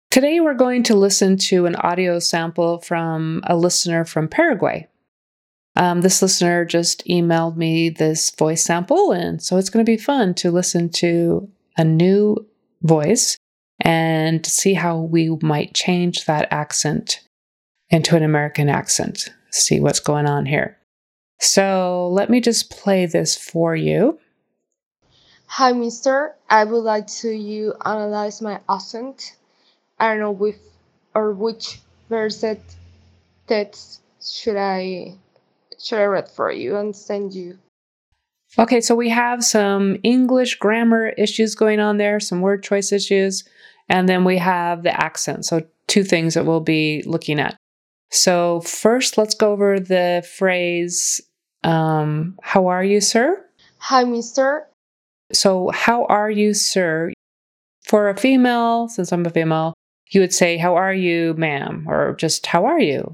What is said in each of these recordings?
Today we're going to listen to an audio sample from a listener from Paraguay. This listener just emailed me this voice sample, and so it's going to be fun to listen to a new voice and see how we might change that accent into an American accent. See what's going on here. So let me just play this for you. Hi, mister. I would like to you analyze my accent. I don't know which verset text should I read for you and send you. Okay, so we have some English grammar issues going on there, some word choice issues, and then we have the accent. So two things that we'll be looking at. So first, let's go over the phrase, how are you, sir? Hi, mister. So how are you, sir? For a female, since I'm a female, you would say, how are you, ma'am? Or just, how are you?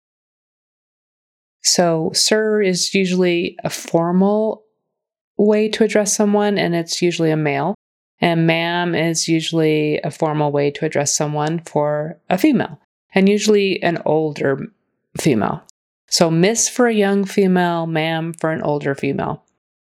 So sir is usually a formal way to address someone, and it's usually a male. And ma'am is usually a formal way to address someone for a female, and usually an older female. So miss for a young female, ma'am for an older female.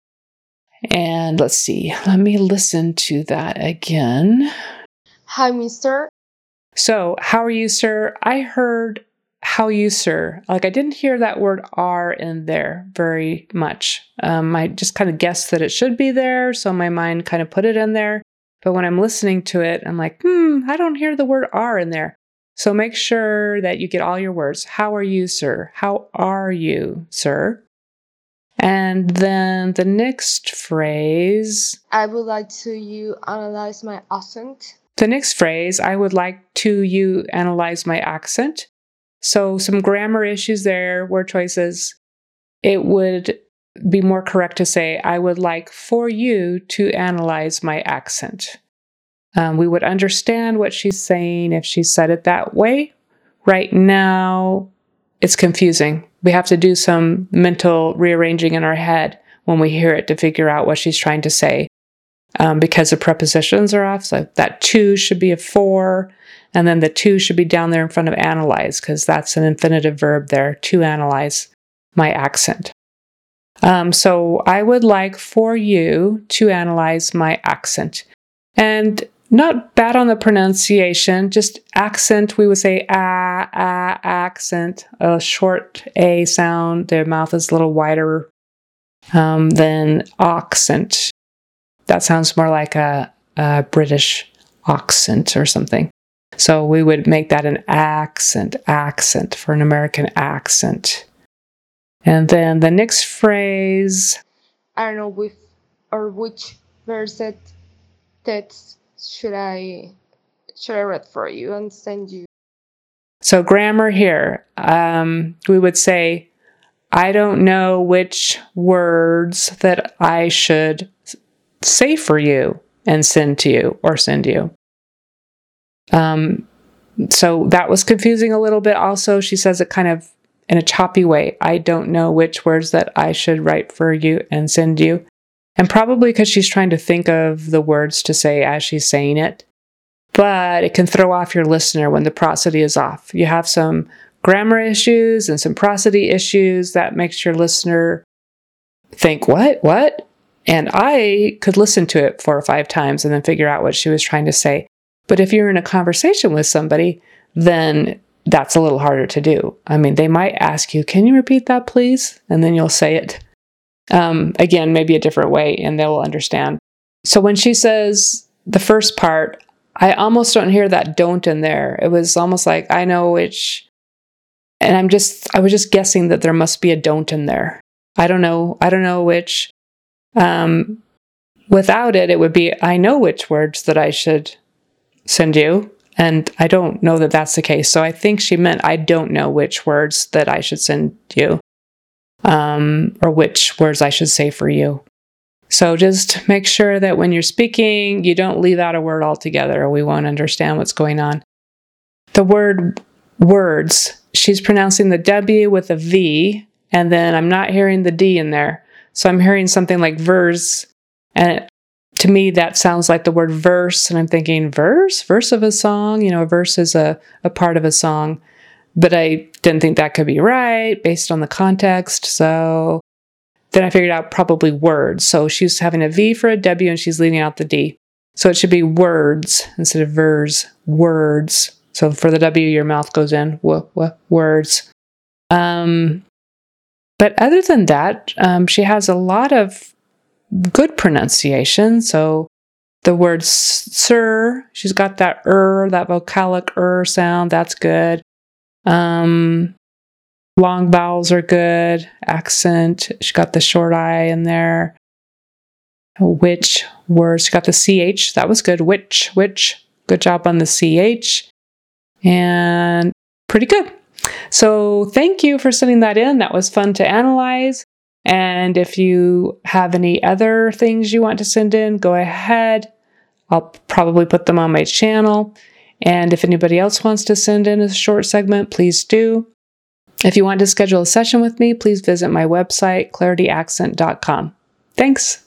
And let's see, let me listen to that again. Hi, mister. So, how are you, sir? I heard how you, sir. Like, I didn't hear that word are in there very much. I just kind of guessed that it should be there, so my mind kind of put it in there. But when I'm listening to it, I'm like, I don't hear the word are in there. So make sure that you get all your words. How are you, sir? How are you, sir? And then the next phrase. I would like to you analyze my accent. The next phrase, I would like to you analyze my accent. So some grammar issues there, word choices. It would be more correct to say, I would like for you to analyze my accent. We would understand what she's saying if she said it that way. Right now, it's confusing. We have to do some mental rearranging in our head when we hear it to figure out what she's trying to say. Because the prepositions are off. So that to should be a for, and then the to should be down there in front of analyze, because that's an infinitive verb there, to analyze my accent. So I would like for you to analyze my accent. And not bad on the pronunciation, just accent, we would say accent, a short A sound. Their mouth is a little wider than accent. That sounds more like a British accent or something. So we would make that an accent for an American accent. And then the next phrase. I don't know which verset text should I read for you and send you. So grammar here, we would say, I don't know which words that I should say for you and send to you or send you. So that was confusing a little bit. Also, she says it kind of in a choppy way. I don't know which words that I should write for you and send you. And probably because she's trying to think of the words to say as she's saying it. But it can throw off your listener when the prosody is off. You have some grammar issues and some prosody issues that makes your listener think, what? And I could listen to it 4 or 5 times and then figure out what she was trying to say. But if you're in a conversation with somebody, then that's a little harder to do. I mean, they might ask you, can you repeat that, please? And then you'll say it. Again, maybe a different way, and they will understand. So when she says the first part, I almost don't hear that don't in there. It was almost like, I know which, and I was just guessing that there must be a don't in there. I don't know which. Without it, it would be, I know which words that I should send you. And I don't know that that's the case. So I think she meant, I don't know which words that I should send you. Or which words I should say for you. So just make sure that when you're speaking, you don't leave out a word altogether, or we won't understand what's going on. The word words, she's pronouncing the W with a V, and then I'm not hearing the D in there. So I'm hearing something like vers, and to me, that sounds like the word verse. And I'm thinking, verse? Verse of a song? You know, a verse is a part of a song. But I didn't think that could be right based on the context. So then I figured out probably words. So she's having a V for a W and she's leaving out the D. So it should be words instead of vers, words. So for the W, your mouth goes in, words. But other than that, she has a lot of good pronunciation. So the word sir, she's got that that vocalic sound. That's good. Long vowels are good. Accent, she got the short I in there. Which words, she got the CH. That was good. Which. Good job on the CH. And pretty good. So thank you for sending that in. That was fun to analyze. And if you have any other things you want to send in, go ahead. I'll probably put them on my channel. And if anybody else wants to send in a short segment, please do. If you want to schedule a session with me, please visit my website, clarityaccent.com. Thanks.